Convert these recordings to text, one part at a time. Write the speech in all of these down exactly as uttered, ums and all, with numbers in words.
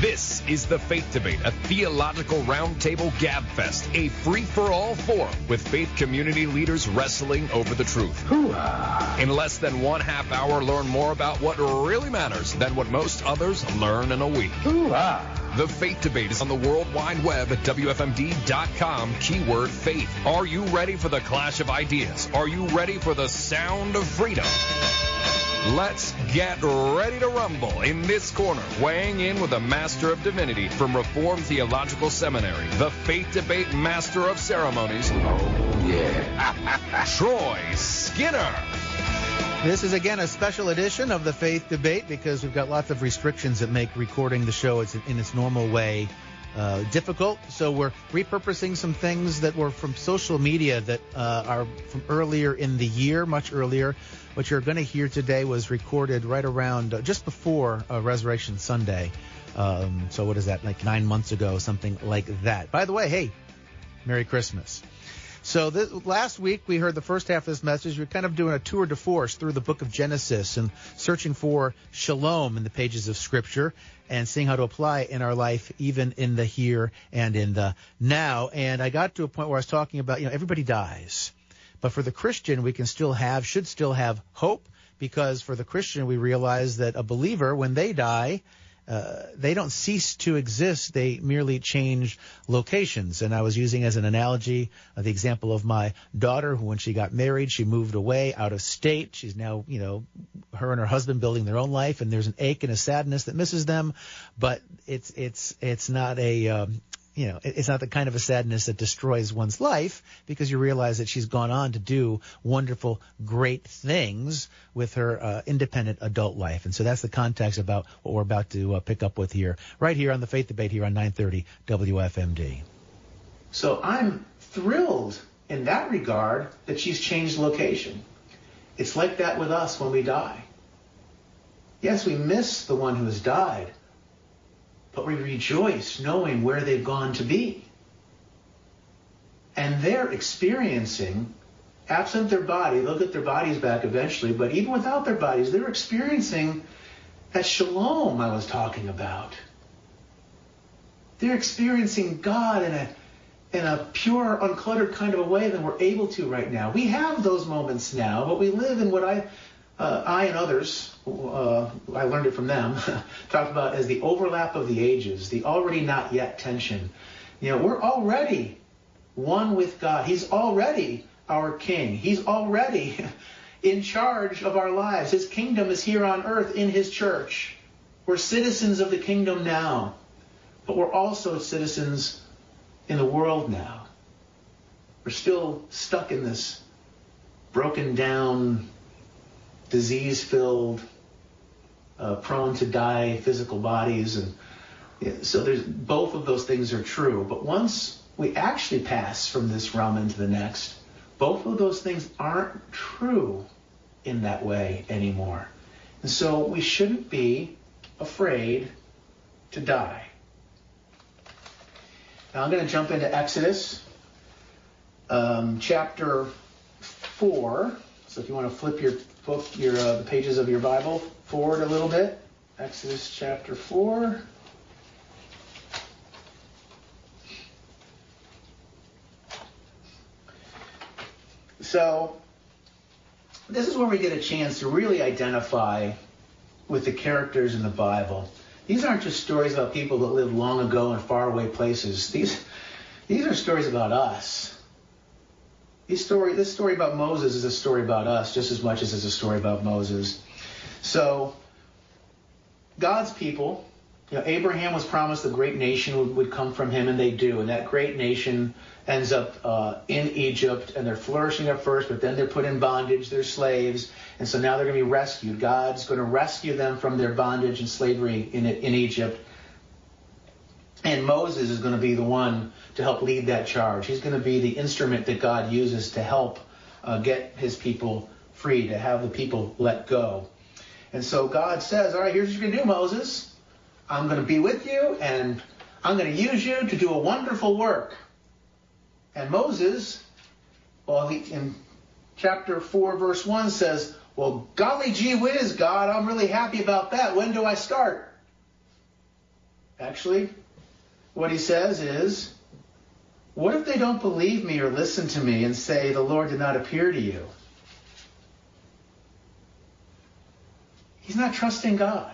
This is The Faith Debate, a theological roundtable gabfest, a free-for-all forum with faith community leaders wrestling over the truth. Hoo-ah. In less than one half hour, learn more about what really matters than what most others learn in a week. Hoo-ah. The Faith Debate is on the World Wide Web at W F M D dot com, keyword faith. Are you ready for the clash of ideas? Are you ready for the sound of freedom? Let's get ready to rumble in this corner, weighing in with a Master of Divinity from Reformed Theological Seminary, the Faith Debate Master of Ceremonies, oh yeah, Troy Skinner. This is, again, a special edition of the Faith Debate because we've got lots of restrictions that make recording the show in its normal way uh, difficult. So we're repurposing some things that were from social media that uh, are from earlier in the year, much earlier. What you're going to hear today was recorded right around uh, just before uh, Resurrection Sunday. Um, so what is that, like nine months ago, something like that. By the way, hey, Merry Christmas. So this, last week we heard the first half of this message. We're kind of doing a tour de force through the book of Genesis and searching for shalom in the pages of Scripture and seeing how to apply it in our life, even in the here and in the now. And I got to a point where I was talking about, you know, everybody dies. But for the Christian, we can still have, should still have hope, because for the Christian, we realize that a believer, when they die, uh, they don't cease to exist. They merely change locations. And I was using as an analogy uh, the example of my daughter, who when she got married, she moved away out of state. She's now, you know, her and her husband building their own life, and there's an ache and a sadness that misses them. But it's it's it's not a um, You know, it's not the kind of a sadness that destroys one's life, because you realize that she's gone on to do wonderful, great things with her uh, independent adult life. And so that's the context about what we're about to uh, pick up with here, right here on the Faith Debate here on nine thirty W F M D. So I'm thrilled in that regard that she's changed location. It's like that with us when we die. Yes, we miss the one who has died, but we rejoice knowing where they've gone to be. And they're experiencing, absent their body, they'll get their bodies back eventually, but even without their bodies, they're experiencing that shalom I was talking about. They're experiencing God in a, in a pure, uncluttered kind of a way than we're able to right now. We have those moments now, but we live in what I... Uh, I and others, uh, I learned it from them, talked about as the overlap of the ages, the already not yet tension. You know, we're already one with God. He's already our King. He's already in charge of our lives. His kingdom is here on earth in His church. We're citizens of the kingdom now, but we're also citizens in the world now. We're still stuck in this broken down, disease-filled, uh, prone to die physical bodies. And yeah, so there's both of those things are true. But once we actually pass from this realm into the next, both of those things aren't true in that way anymore. And so we shouldn't be afraid to die. Now I'm going to jump into Exodus um, chapter four. So if you want to flip your book, your uh, the pages of your Bible forward a little bit, Exodus chapter four. So this is where we get a chance to really identify with the characters in the Bible. These aren't just stories about people that lived long ago in faraway places. These these are stories about us. This story, this story about Moses is a story about us just as much as it's a story about Moses. So, God's people, you know, Abraham was promised a great nation would, would come from him, and they do. And that great nation ends up uh, in Egypt, and they're flourishing at first, but then they're put in bondage, they're slaves, and so now they're going to be rescued. God's going to rescue them from their bondage and slavery in, in Egypt. And Moses is going to be the one to help lead that charge. He's going to be the instrument that God uses to help uh, get his people free, to have the people let go. And so God says, all right, here's what you're going to do, Moses. I'm going to be with you, and I'm going to use you to do a wonderful work. And Moses, well, he, in chapter four, verse one says, well, golly gee whiz, God, I'm really happy about that. When do I start? Actually, what he says is, what if they don't believe me or listen to me and say, the Lord did not appear to you? He's not trusting God.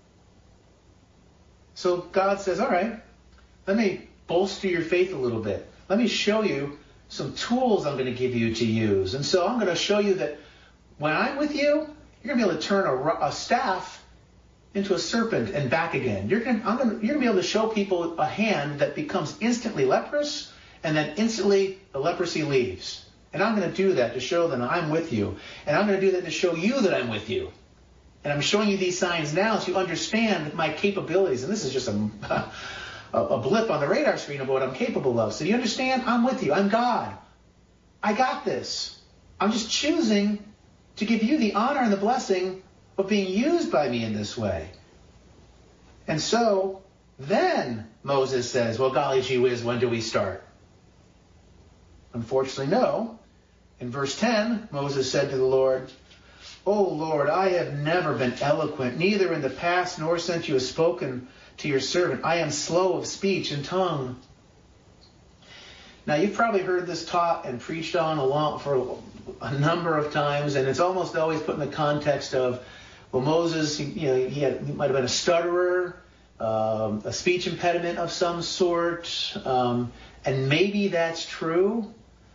So God says, all right, let me bolster your faith a little bit. Let me show you some tools I'm going to give you to use. And so I'm going to show you that when I'm with you, you're going to be able to turn a, a staff into a serpent and back again. You're going, to, I'm going to, you're going to be able to show people a hand that becomes instantly leprous, and then instantly the leprosy leaves. And I'm going to do that to show that I'm with you. And I'm going to do that to show you that I'm with you. And I'm showing you these signs now so you understand my capabilities. And this is just a, a, a blip on the radar screen of what I'm capable of. So you understand? I'm with you. I'm God. I got this. I'm just choosing to give you the honor and the blessing of being used by me in this way. And so then Moses says, well, golly gee whiz, when do we start? Unfortunately, no. In verse ten, Moses said to the Lord, O Lord, I have never been eloquent, neither in the past nor since you have spoken to your servant. I am slow of speech and tongue. Now, you've probably heard this taught and preached on a lot for a number of times, and it's almost always put in the context of, well, Moses, you know, he, had, he might have been a stutterer, um, a speech impediment of some sort, um, and maybe that's true.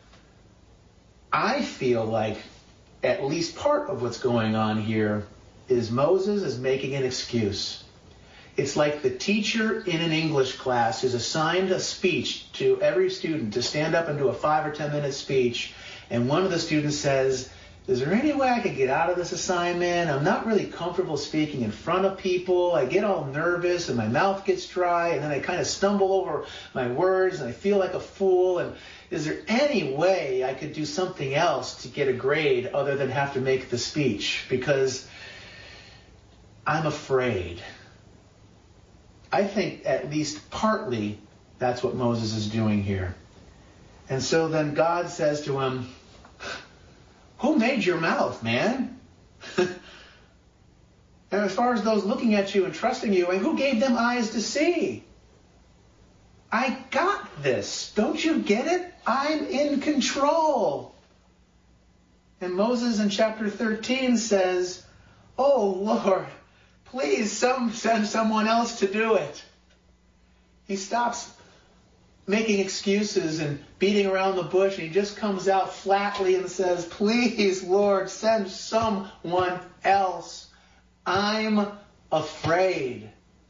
I feel like at least part of what's going on here is Moses is making an excuse. It's like the teacher in an English class is assigned a speech to every student to stand up and do a five or ten minute speech, and one of the students says, is there any way I could get out of this assignment? I'm not really comfortable speaking in front of people. I get all nervous and my mouth gets dry, and then I kind of stumble over my words and I feel like a fool. And is there any way I could do something else to get a grade other than have to make the speech? Because I'm afraid. I think at least partly that's what Moses is doing here. And so then God says to him, who made your mouth, man? And as far as those looking at you and trusting you, who gave them eyes to see? I got this. Don't you get it? I'm in control. And Moses in chapter thirteen says, oh, Lord, please some, send someone else to do it. He stops making excuses and beating around the bush, and he just comes out flatly and says, please, Lord, send someone else. I'm afraid.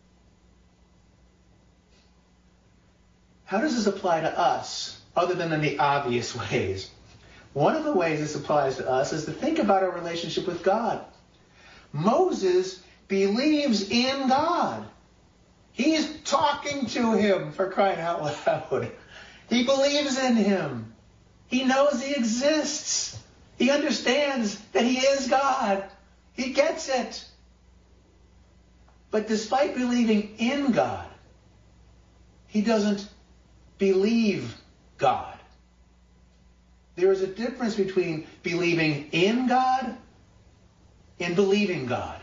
How does this apply to us, other than in the obvious ways? One of the ways this applies to us is to think about our relationship with God. Moses believes in God. He's talking to him, for crying out loud. He believes in him. He knows he exists. He understands that he is God. He gets it. But despite believing in God, he doesn't believe God. There is a difference between believing in God and believing God.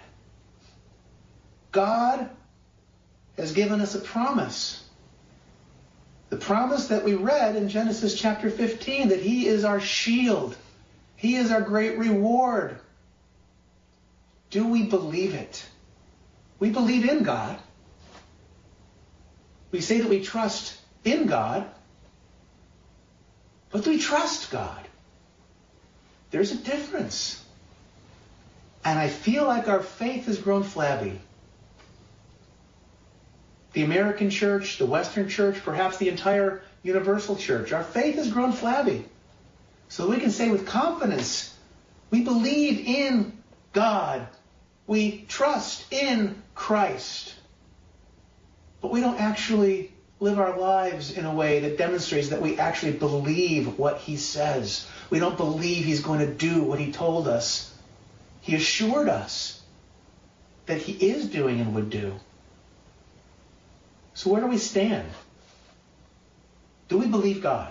God has given us a promise. The promise that we read in Genesis chapter fifteen, that he is our shield. He is our great reward. Do we believe it? We believe in God. We say that we trust in God, but do we trust God? There's a difference. And I feel like our faith has grown flabby. The American church, the Western church, perhaps the entire universal church, our faith has grown flabby. So we can say with confidence, we believe in God. We trust in Christ. But we don't actually live our lives in a way that demonstrates that we actually believe what he says. We don't believe he's going to do what he told us. He assured us that he is doing and would do. So where do we stand? Do we believe God?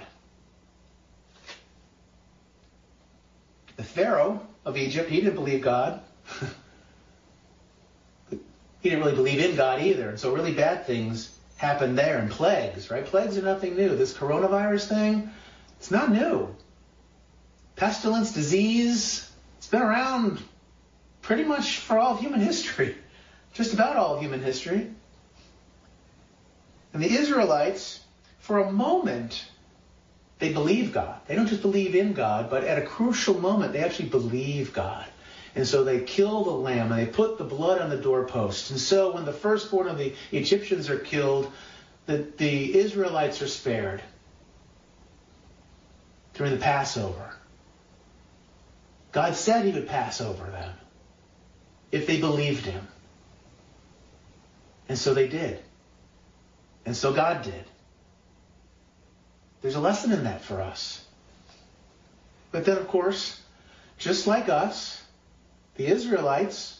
The Pharaoh of Egypt, he didn't believe God. He didn't really believe in God either. So really bad things happened there, and plagues, right? Plagues are nothing new. This coronavirus thing, it's not new. Pestilence, disease, it's been around pretty much for all of human history. Just about all of human history. And the Israelites, for a moment, they believe God. They don't just believe in God, but at a crucial moment, they actually believe God. And so they kill the lamb, and they put the blood on the doorpost. And so when the firstborn of the Egyptians are killed, the, the Israelites are spared during the Passover. God said he would pass over them if they believed him. And so they did. And so God did. There's a lesson in that for us. But then, of course, just like us, the Israelites,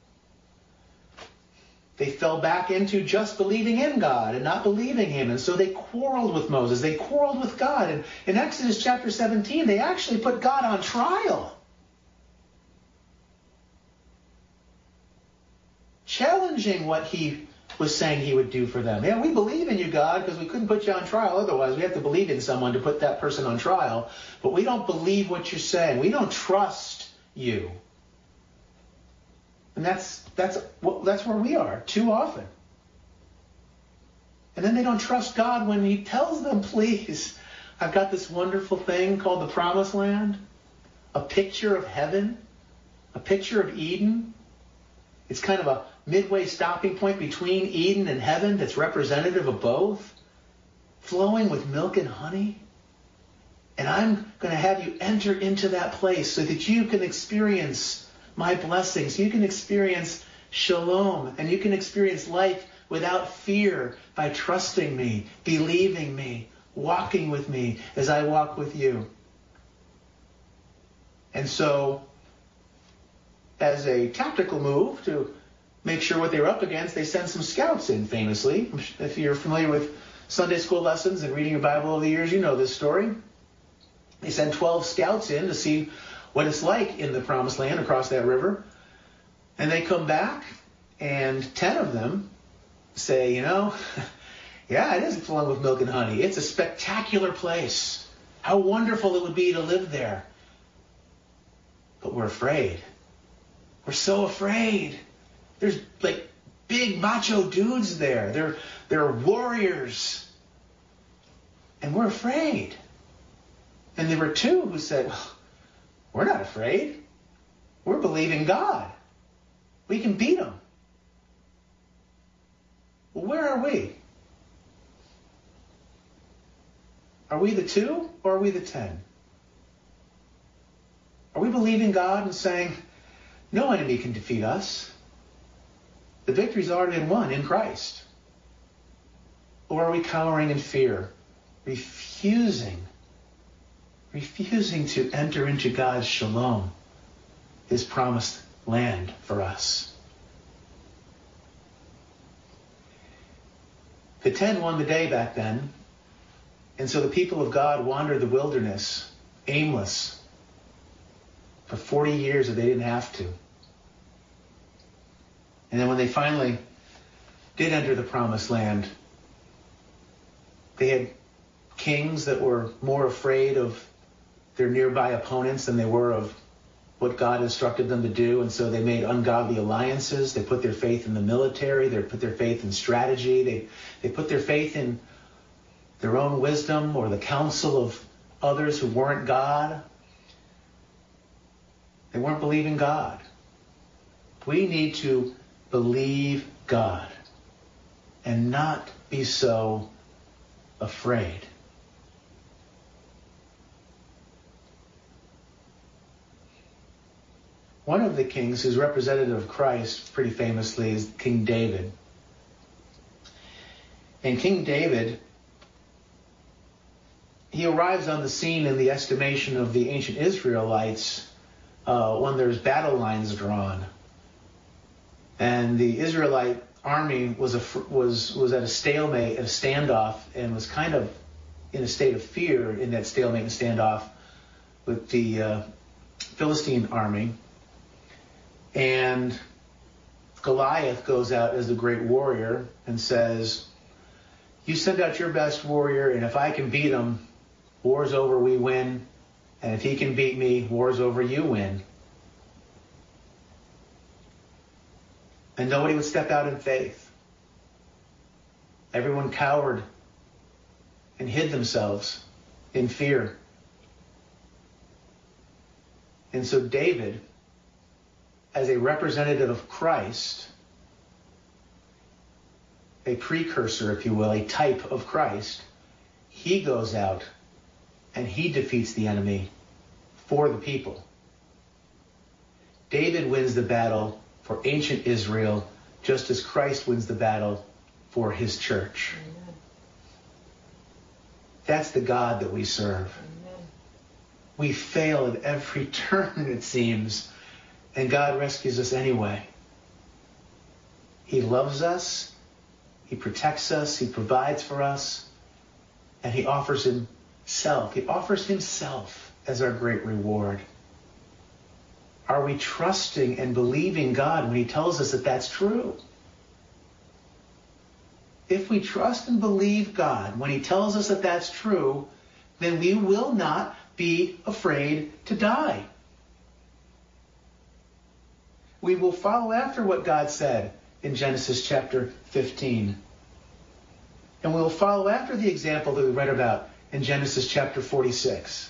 they fell back into just believing in God and not believing him. And so they quarreled with Moses. They quarreled with God. And in Exodus chapter seventeen, they actually put God on trial, challenging what he was saying he would do for them. Yeah, we believe in you, God, because we couldn't put you on trial otherwise. We have to believe in someone to put that person on trial. But we don't believe what you're saying. We don't trust you. And that's that's well, that's where we are too often. And then they don't trust God when he tells them, please, I've got this wonderful thing called the Promised Land, a picture of heaven, a picture of Eden. It's kind of a midway stopping point between Eden and heaven that's representative of both, flowing with milk and honey. And I'm going to have you enter into that place so that you can experience my blessings. You can experience shalom, and you can experience life without fear by trusting me, believing me, walking with me as I walk with you. And so, as a tactical move to make sure what they were up against, they send some scouts in, famously. If you're familiar with Sunday school lessons and reading your Bible over the years, you know this story. They send twelve scouts in to see what it's like in the Promised Land across that river. And they come back, and ten of them say, you know, yeah, it is flowing with milk and honey. It's a spectacular place. How wonderful it would be to live there. But we're afraid. We're so afraid. There's like big macho dudes there. They're, they're warriors. And we're afraid. And there were two who said, we're not afraid. We're believing God. We can beat them. Well, where are we? Are we the two or are we the ten? Are we believing God and saying, no enemy can defeat us? The victory's already been won in Christ. Or are we cowering in fear, refusing refusing to enter into God's shalom, his promised land for us? The ten won the day back then, and so the people of God wandered the wilderness, aimless, for forty years that they didn't have to. And then when they finally did enter the promised land, they had kings that were more afraid of their nearby opponents than they were of what God instructed them to do. And so they made ungodly alliances. They put their faith in the military. They put their faith in strategy. They, they put their faith in their own wisdom or the counsel of others who weren't God. They weren't believing God. We need to believe God and not be so afraid. One of the kings who's representative of Christ, pretty famously, is King David. And King David, he arrives on the scene in the estimation of the ancient Israelites uh, when there's battle lines drawn. And the Israelite army was a, was was at a stalemate, at a standoff, and was kind of in a state of fear in that stalemate and standoff with the uh, Philistine army. And Goliath goes out as the great warrior and says, You send out your best warrior, and if I can beat him, war's over, we win. And if he can beat me, war's over, you win. And nobody would step out in faith. Everyone cowered and hid themselves in fear. And so David, as a representative of Christ, a precursor, if you will, a type of Christ, he goes out and he defeats the enemy for the people. David wins the battle for ancient Israel, just as Christ wins the battle for his church. Amen. That's the God that we serve. Amen. We fail at every turn, it seems, and God rescues us anyway. He loves us. He protects us. He provides for us. And he offers himself. He offers himself as our great reward. Are we trusting and believing God when he tells us that that's true? If we trust and believe God when he tells us that that's true, then we will not be afraid to die. We will follow after what God said in Genesis chapter fifteen. And we will follow after the example that we read about in Genesis chapter forty-six.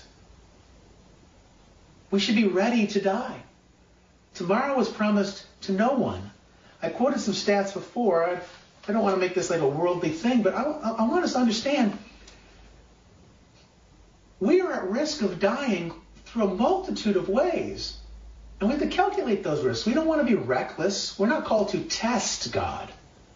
We should be ready to die. Tomorrow was promised to no one. I quoted some stats before. I, I don't want to make this like a worldly thing, but I, I, I want us to understand we are at risk of dying through a multitude of ways. And we have to calculate those risks. We don't want to be reckless. We're not called to test God.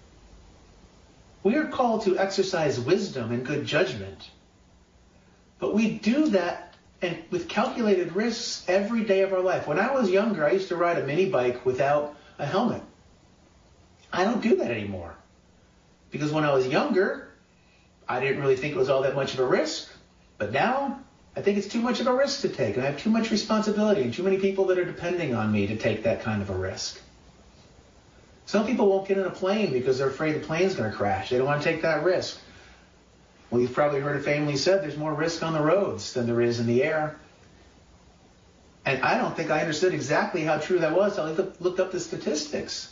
We are called to exercise wisdom and good judgment. But we do that and with calculated risks every day of our life. When I was younger, I used to ride a mini bike without a helmet. I don't do that anymore. Because when I was younger, I didn't really think it was all that much of a risk. But now, I think it's too much of a risk to take. And I have too much responsibility and too many people that are depending on me to take that kind of a risk. Some people won't get in a plane because they're afraid the plane's going to crash. They don't want to take that risk. Well, you've probably heard it famously said there's more risk on the roads than there is in the air. And I don't think I understood exactly how true that was until I looked up the statistics.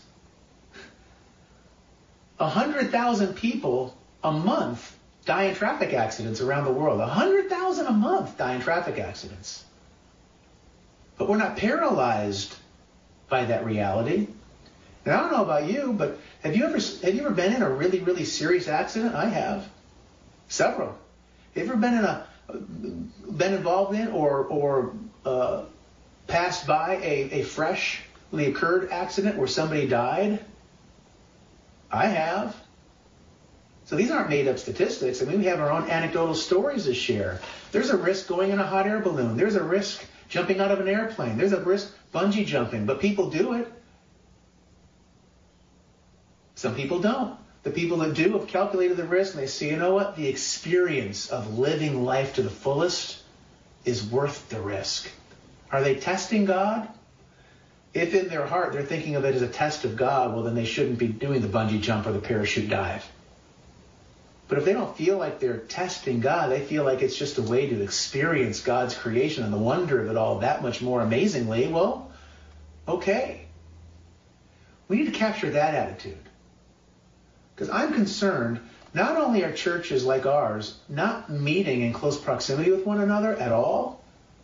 one hundred thousand people a month die in traffic accidents around the world. one hundred thousand a month die in traffic accidents. But we're not paralyzed by that reality. And I don't know about you, but have you ever have you ever been in a really, really serious accident? I have. Several. Have you ever been in a been involved in or or uh, passed by a, a freshly occurred accident where somebody died? I have. So these aren't made up statistics. I mean, we have our own anecdotal stories to share. There's a risk going in a hot air balloon. There's a risk jumping out of an airplane. There's a risk bungee jumping, but people do it. Some people don't. The people that do have calculated the risk, and they say, you know what? The experience of living life to the fullest is worth the risk. Are they testing God? If in their heart they're thinking of it as a test of God, well, then they shouldn't be doing the bungee jump or the parachute dive. But if they don't feel like they're testing God, they feel like it's just a way to experience God's creation and the wonder of it all that much more amazingly, well, okay. We need to capture that attitude. Because I'm concerned, not only are churches like ours not meeting in close proximity with one another at all,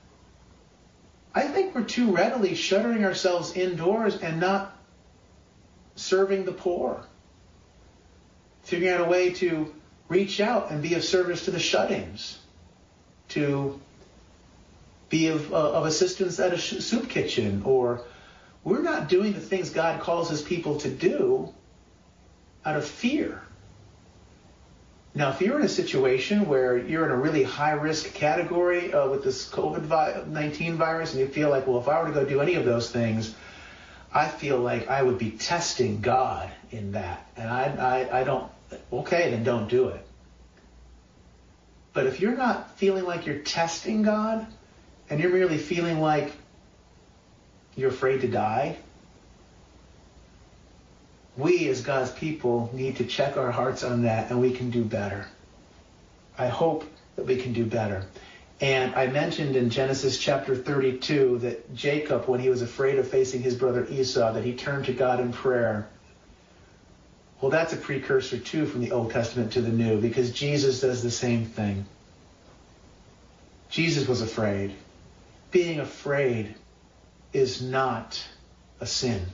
I think we're too readily shuttering ourselves indoors and not serving the poor. Figuring out a way to reach out and be of service to the shut-ins, to be of, uh, of assistance at a sh- soup kitchen, or we're not doing the things God calls his people to do out of fear. Now, if you're in a situation where you're in a really high-risk category uh, with this covid nineteen virus, and you feel like, well, if I were to go do any of those things, I feel like I would be testing God in that. And I, I, I don't, okay, then don't do it. But if you're not feeling like you're testing God, and you're merely feeling like you're afraid to die, we as God's people need to check our hearts on that, and we can do better. I hope that we can do better. And I mentioned in Genesis chapter thirty-two that Jacob, when he was afraid of facing his brother Esau, that he turned to God in prayer. Well, that's a precursor, too, from the Old Testament to the New, because Jesus does the same thing. Jesus was afraid. Being afraid is not a sin.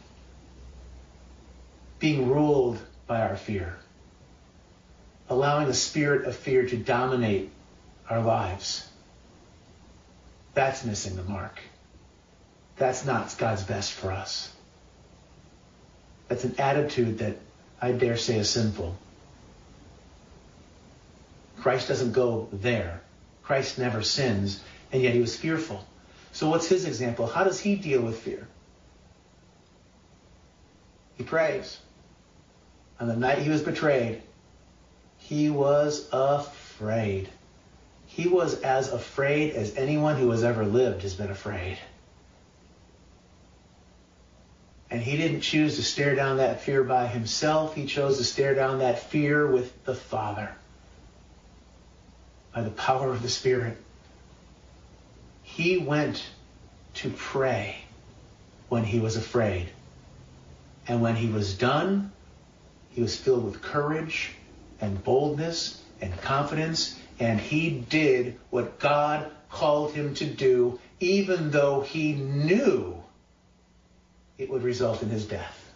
Being ruled by our fear. Allowing the spirit of fear to dominate our lives. That's missing the mark. That's not God's best for us. That's an attitude that I dare say is sinful. Christ doesn't go there. Christ never sins, and yet he was fearful. So what's his example? How does he deal with fear? He prays. On the night he was betrayed, he was afraid. He was as afraid as anyone who has ever lived has been afraid. And he didn't choose to stare down that fear by himself. He chose to stare down that fear with the Father. By the power of the Spirit. He went to pray when he was afraid. And when he was done, he was filled with courage and boldness and confidence. And he did what God called him to do, even though he knew it would result in his death.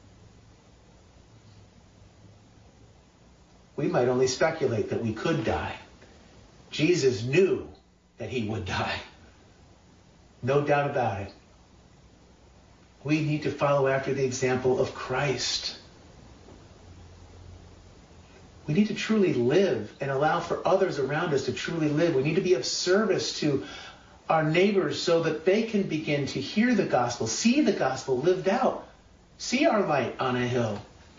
We might only speculate that we could die. Jesus knew that he would die. No doubt about it. We need to follow after the example of Christ. We need to truly live and allow for others around us to truly live. We need to be of service to our neighbors so that they can begin to hear the gospel, see the gospel lived out, see our light on a hill.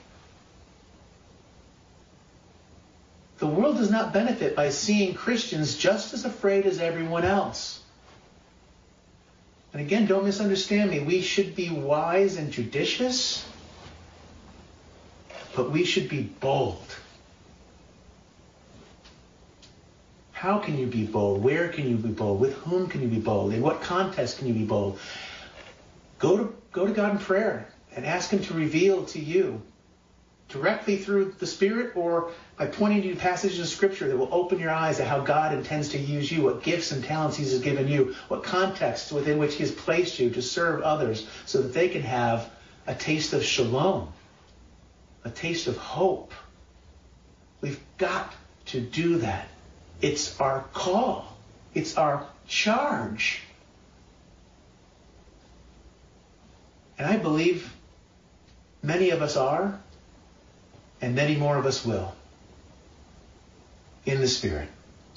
The world does not benefit by seeing Christians just as afraid as everyone else. And again, don't misunderstand me. We should be wise and judicious, but we should be bold. How can you be bold? Where can you be bold? With whom can you be bold? In what context can you be bold? Go to, go to God in prayer and ask him to reveal to you directly through the Spirit or by pointing you to passages of Scripture that will open your eyes to how God intends to use you, what gifts and talents he has given you, what contexts within which he has placed you to serve others so that they can have a taste of shalom, a taste of hope. We've got to do that. It's our call. It's our charge. And I believe many of us are, and many more of us will, in the Spirit.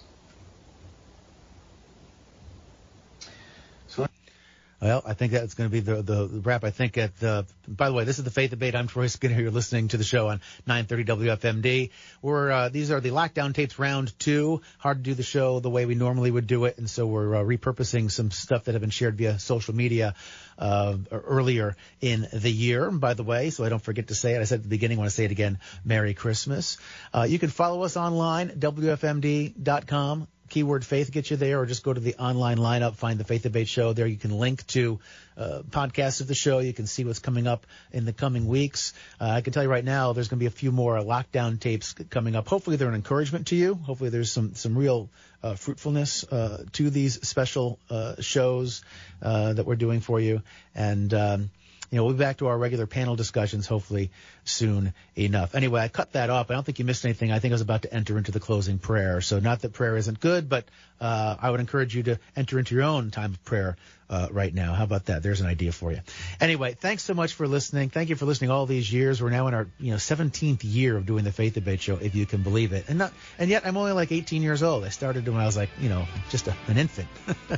Well, I think that's going to be the, the, the wrap. I think at the, by the way, this is the Faith Debate. I'm Troy Skinner. You're listening to the show on nine thirty W F M D. We're, uh, these are the lockdown tapes round two. Hard to do the show the way we normally would do it. And so we're uh, repurposing some stuff that have been shared via social media, uh, earlier in the year, by the way. So I don't forget to say it. I said at the beginning, I want to say it again. Merry Christmas. Uh, you can follow us online, W F M D dot com. Keyword faith gets you there, or just go to the online lineup, find the Faith Debate Show. There you can link to uh, podcasts of the show. You can see what's coming up in the coming weeks. Uh, I can tell you right now, there's going to be a few more lockdown tapes coming up. Hopefully they're an encouragement to you. Hopefully there's some, some real uh, fruitfulness uh, to these special uh, shows uh, that we're doing for you. And um You know, we'll be back to our regular panel discussions hopefully soon enough. Anyway, I cut that off. I don't think you missed anything. I think I was about to enter into the closing prayer. So not that prayer isn't good, but uh I would encourage you to enter into your own time of prayer uh right now. How about that? There's an idea for you. Anyway, thanks so much for listening. Thank you for listening all these years. We're now in our, you know, seventeenth year of doing the Faith Debate Show, if you can believe it. And not, and yet I'm only like eighteen years old. I started when I was like, you know, just a, an infant.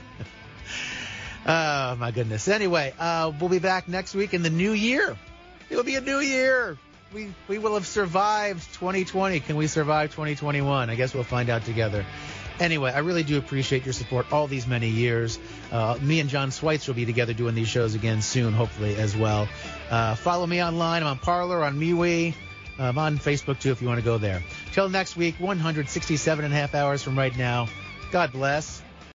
Oh, my goodness. Anyway, uh, we'll be back next week in the new year. It'll be a new year. We we will have survived twenty twenty. Can we survive twenty twenty-one? I guess we'll find out together. Anyway, I really do appreciate your support all these many years. Uh, me and John Schweitzer will be together doing these shows again soon, hopefully, as well. Uh, follow me online. I'm on Parler, on MeWe. I'm on Facebook, too, if you want to go there. Till next week, one hundred sixty-seven and a half hours from right now. God bless.